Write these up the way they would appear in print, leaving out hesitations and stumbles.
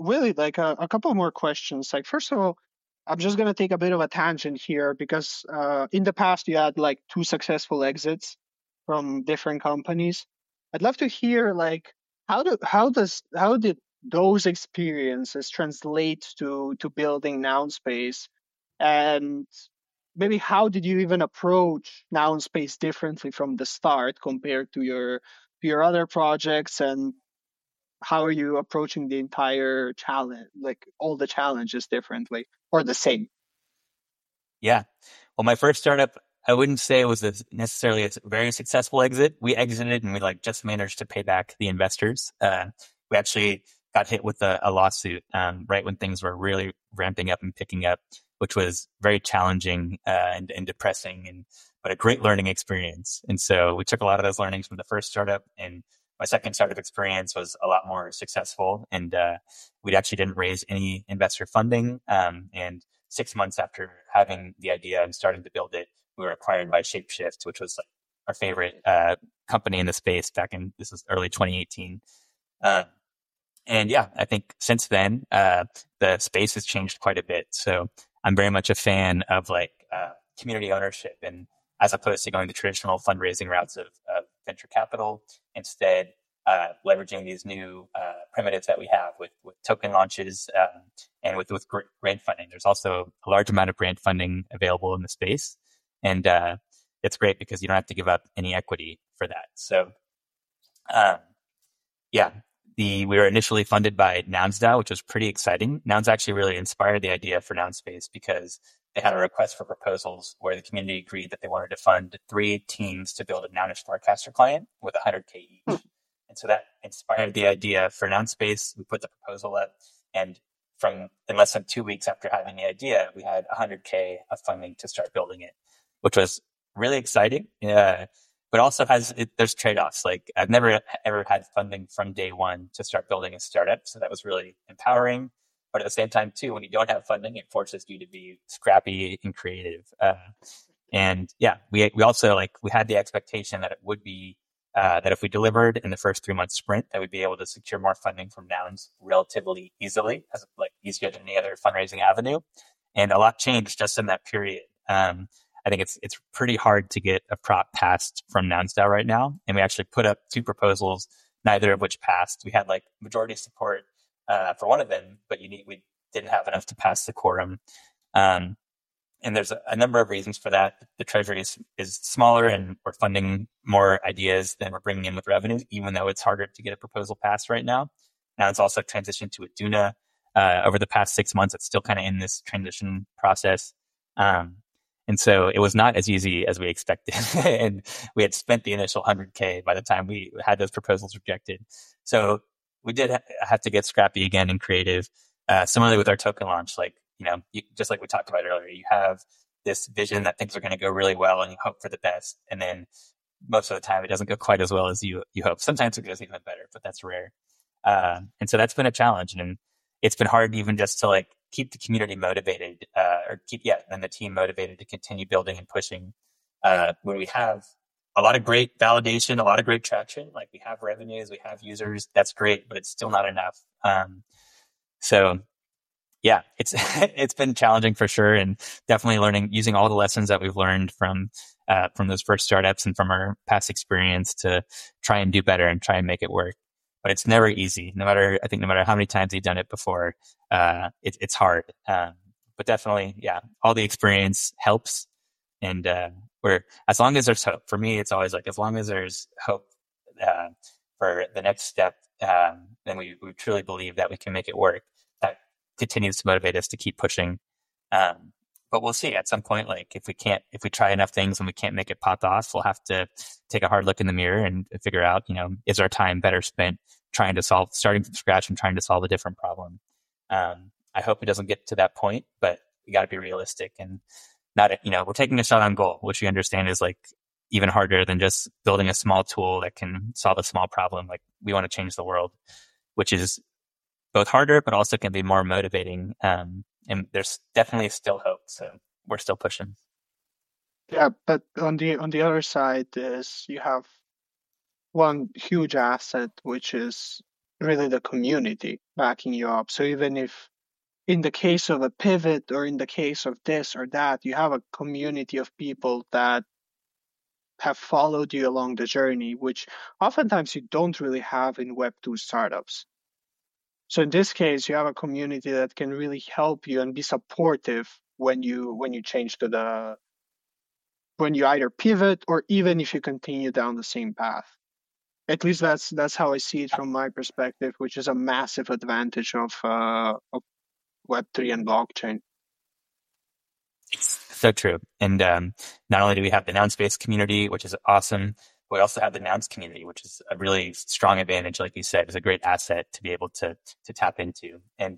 really, like a couple more questions. Like, first of all, I'm just gonna take a bit of a tangent here because in the past you had like two successful exits from different companies. I'd love to hear like how did those experiences translate to building Noun Space, and maybe how did you even approach Noun Space differently from the start compared to your other projects, and how are you approaching the entire challenge, like all the challenges differently or the same? Yeah. Well, my first startup, I wouldn't say it was necessarily a very successful exit. We exited and we like just managed to pay back the investors. We actually got hit with a lawsuit right when things were really ramping up and picking up, which was very challenging and depressing, and but a great learning experience. And so we took a lot of those learnings from the first startup, and my second startup experience was a lot more successful. And we actually didn't raise any investor funding, and 6 months after having the idea and starting to build it, we were acquired by Shapeshift, which was like our favorite company in the space back in this was early 2018. Uh, and yeah, I think since then the space has changed quite a bit. So I'm very much a fan of like community ownership, and as opposed to going the traditional fundraising routes of venture capital, instead leveraging these new primitives that we have with token launches and with grant funding. There's also a large amount of grant funding available in the space, and it's great because you don't have to give up any equity for that. So um, yeah, we were initially funded by NounsDAO, which was pretty exciting. Nouns actually really inspired the idea for NounSpace because they had a request for proposals where the community agreed that they wanted to fund 3 teams to build a Nounish Farcaster client with 100K Hmm. each. And so that inspired the idea for NounSpace. We put the proposal up, and from in less than 2 weeks after having the idea, we had 100K of funding to start building it, which was really exciting. But also there's trade-offs. Like I've never ever had funding from day one to start building a startup. So that was really empowering. But at the same time too, when you don't have funding, it forces you to be scrappy and creative. And yeah, we also like, we had the expectation that it would be, that if we delivered in the first 3 month sprint, that we'd be able to secure more funding from Nouns relatively easily, as like easier than any other fundraising avenue. And a lot changed just in that period. I think it's pretty hard to get a prop passed from NounsDAO right now. And we actually put up 2 proposals, neither of which passed. We had like majority support for one of them, but we didn't have enough to pass the quorum. Um, and there's a number of reasons for that. The treasury is smaller, and we're funding more ideas than we're bringing in with revenue, even though it's harder to get a proposal passed right now. Now it's also transitioned to Aduna. Over the past 6 months, it's still kind of in this transition process. Um, and so it was not as easy as we expected. And we had spent the initial 100K by the time we had those proposals rejected. So we did have to get scrappy again and creative. Similarly with our token launch, like, just like we talked about earlier, you have this vision that things are going to go really well and you hope for the best. And then most of the time it doesn't go quite as well as you hope. Sometimes it goes even better, but that's rare. And so that's been a challenge, and it's been hard even just to like keep the community motivated, and the team motivated to continue building and pushing. When we have a lot of great validation, a lot of great traction, like we have revenues, we have users, that's great, but it's still not enough. So yeah, it's it's been challenging for sure, and definitely using all the lessons that we've learned from those first startups and from our past experience to try and do better and try and make it work. But it's never easy. No matter how many times you've done it before, it's hard. But definitely, yeah, all the experience helps, and we're as long as there's hope. For me, it's always like as long as there's hope uh, for the next step, then we truly believe that we can make it work. That continues to motivate us to keep pushing. Um, but we'll see at some point, like if we try enough things and we can't make it pop off, we'll have to take a hard look in the mirror and figure out, is our time better spent starting from scratch and trying to solve a different problem. I hope it doesn't get to that point, but we got to be realistic and not, we're taking a shot on goal, which we understand is like even harder than just building a small tool that can solve a small problem. Like we want to change the world, which is both harder, but also can be more motivating. And there's definitely still hope. So we're still pushing. Yeah, but on the other side is you have one huge asset, which is really the community backing you up. So even if in the case of a pivot or in the case of this or that, you have a community of people that have followed you along the journey, which oftentimes you don't really have in Web2 startups. So in this case, you have a community that can really help you and be supportive when you change to the when you either pivot or even if you continue down the same path. At least that's how I see it from my perspective, which is a massive advantage of Web3 and blockchain. It's so true. And not only do we have the noun space community, which is awesome, but we also have the nouns community, which is a really strong advantage. Like you said, is a great asset to be able to tap into.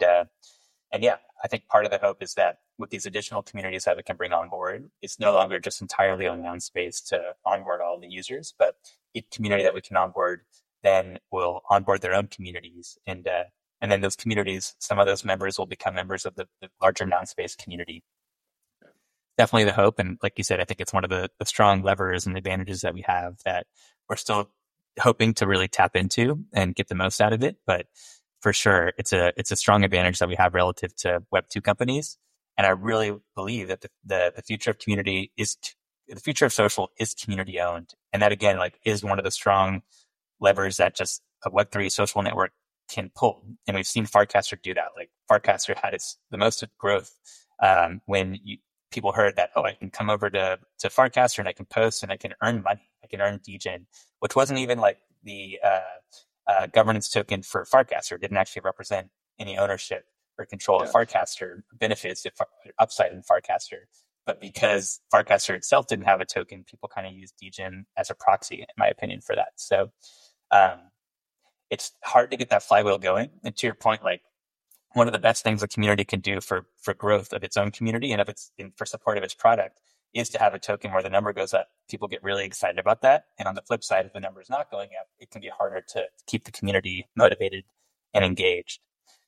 And yeah, I think part of the hope is that with these additional communities that we can bring on board, it's no longer just entirely on noun space to onboard all the users, but each community that we can onboard then will onboard their own communities. And then those communities, some of those members will become members of the larger noun space community. Definitely the hope. And like you said, I think it's one of the strong levers and advantages that we have that we're still hoping to really tap into and get the most out of it. But for sure, it's a strong advantage that we have relative to Web2 companies. And I really believe that the future of community the future of social is community owned. And that again, like is one of the strong levers that just a Web3 social network can pull. And we've seen Farcaster do that. Like Farcaster had the most growth when people heard that, oh, I can come over to Farcaster and I can post and I can earn money. I can earn DGen, which wasn't even like the governance token for Farcaster. It didn't actually represent any ownership or control of Yeah. Farcaster benefits, upside in Farcaster. But because Farcaster itself didn't have a token, people kind of used DGen as a proxy, in my opinion, for that. So um, it's hard to get that flywheel going. And to your point, like one of the best things a community can do for growth of its own community and for support of its product is to have a token where the number goes up. People get really excited about that. And on the flip side, if the number is not going up, it can be harder to keep the community motivated and engaged.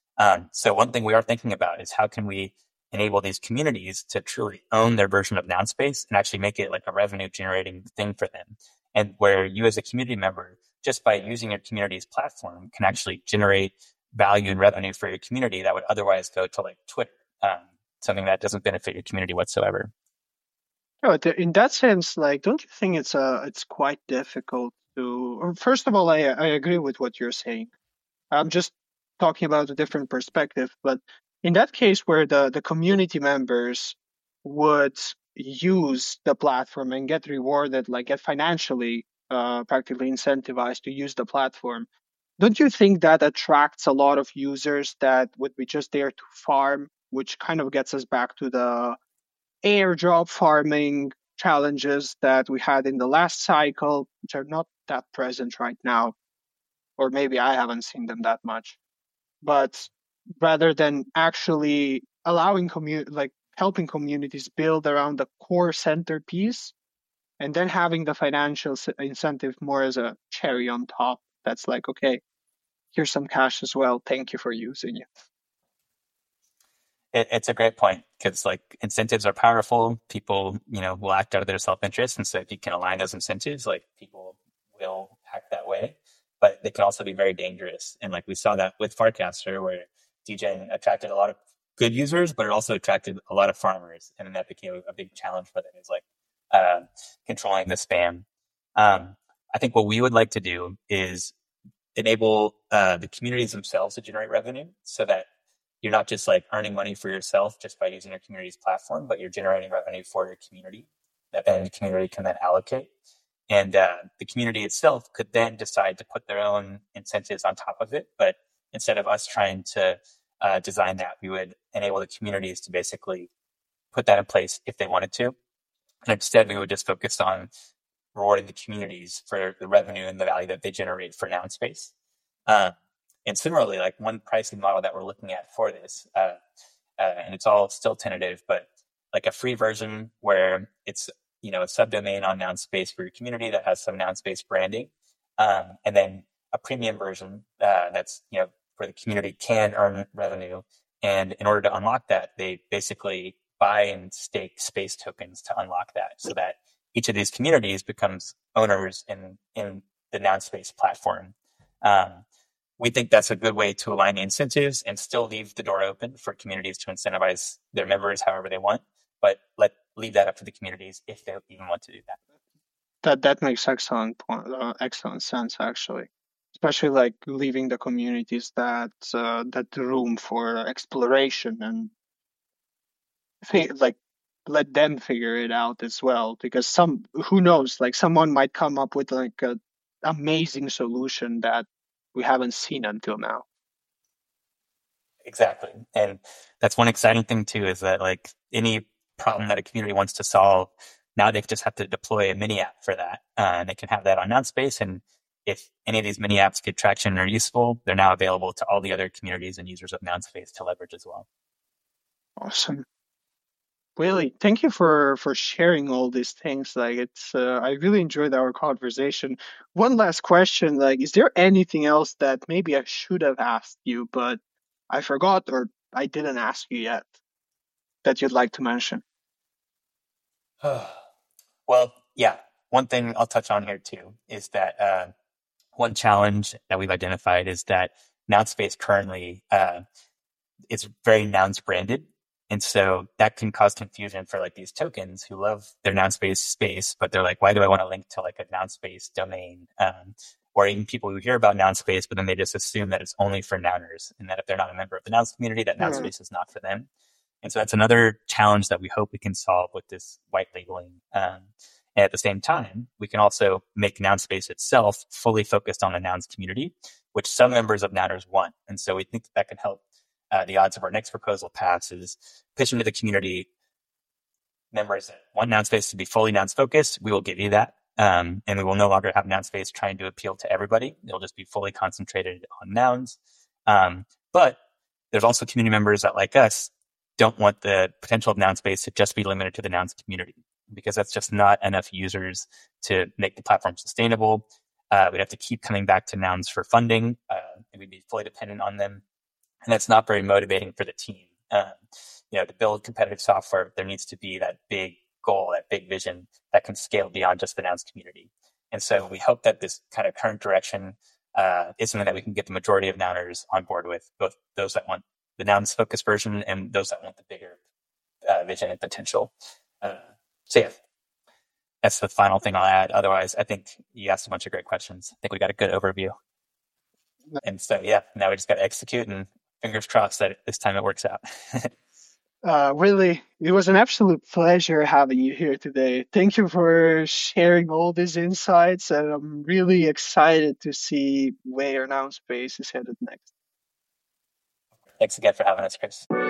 So one thing we are thinking about is how can we enable these communities to truly own their version of noun space and actually make it like a revenue generating thing for them. And where you as a community member, just by using your community's platform, can actually generate value and revenue for your community that would otherwise go to like Twitter, something that doesn't benefit your community whatsoever. No, in that sense, like, don't you think it's quite difficult to? First of all, I agree with what you're saying. I'm just talking about a different perspective, but in that case where the community members would use the platform and get rewarded, like get financially practically incentivized to use the platform, don't you think that attracts a lot of users that would be just there to farm, which kind of gets us back to the airdrop farming challenges that we had in the last cycle, which are not that present right now, or maybe I haven't seen them that much. But rather than actually allowing like helping communities build around the core centerpiece and then having the financial incentive more as a cherry on top, that's like, okay, here's some cash as well, thank you for using it. It's a great point because like incentives are powerful. People, will act out of their self-interest. And so if you can align those incentives, like people will act that way, but they can also be very dangerous. And like we saw that with Farcaster where DGen attracted a lot of good users, but it also attracted a lot of farmers. And then that became a big challenge for them is like controlling the spam. I think what we would like to do is enable the communities themselves to generate revenue so that you're not just like earning money for yourself just by using your community's platform, but you're generating revenue for your community that then the community can then allocate. And the community itself could then decide to put their own incentives on top of it. But instead of us trying to design that, we would enable the communities to basically put that in place if they wanted to. And instead, we would just focus on rewarding the communities for the revenue and the value that they generate for noun space. And similarly, like one pricing model that we're looking at for this, and it's all still tentative, but like a free version where it's, a subdomain on noun space for your community that has some noun space branding. And then a premium version that's, where the community can earn revenue. And in order to unlock that, they basically buy and stake space tokens to unlock that so that each of these communities becomes owners in the noun space platform. we think that's a good way to align the incentives and still leave the door open for communities to incentivize their members however they want, but leave that up to the communities if they even want to do that. That makes excellent sense actually, especially like leaving the communities that room for exploration and like let them figure it out as well. Because some who knows, like someone might come up with like a amazing solution that we haven't seen until now. Exactly. And that's one exciting thing too, is that like any problem that a community wants to solve, now they just have to deploy a mini app for that. And they can have that on Nounspace. And if any of these mini apps get traction and are useful, they're now available to all the other communities and users of Nounspace to leverage as well. Awesome. Really, thank you for sharing all these things. Like it's, I really enjoyed our conversation. One last question, like, is there anything else that maybe I should have asked you, but I forgot or I didn't ask you yet that you'd like to mention? Well, yeah. One thing I'll touch on here too is that one challenge that we've identified is that Nounspace currently is very Nouns branded. And so that can cause confusion for like these tokens who love their Nounspace space, but they're like, why do I want to link to like a Nounspace domain? Or even people who hear about Nounspace, but then they just assume that it's only for Nouners and that if they're not a member of the Nouns community, that Nounspace is not for them. And so that's another challenge that we hope we can solve with this white labeling. And at the same time, we can also make Nounspace itself fully focused on the Nouns community, which some members of Nouners want. And so we think that can help the odds of our next proposal pass is pitching to the community members that want Nounspace to be fully Nouns focused. We will give you that. And we will no longer have Nounspace trying to appeal to everybody. It'll just be fully concentrated on Nouns. But there's also community members that, like us, don't want the potential of Nounspace to just be limited to the Nouns community, because that's just not enough users to make the platform sustainable. We'd have to keep coming back to Nouns for funding, and we'd be fully dependent on them. And that's not very motivating for the team. To build competitive software, there needs to be that big goal, that big vision that can scale beyond just the Nouns community. And so we hope that this kind of current direction is something that we can get the majority of Nouners on board with, both those that want the Nouns focused version and those that want the bigger vision and potential. So yeah, that's the final thing I'll add. Otherwise, I think you asked a bunch of great questions. I think we got a good overview. And so, yeah, now we just got to execute, and fingers crossed that this time it works out. Really, it was an absolute pleasure having you here today. Thank you for sharing all these insights, and I'm really excited to see where Nounspace is headed next. Thanks again for having us, Chris.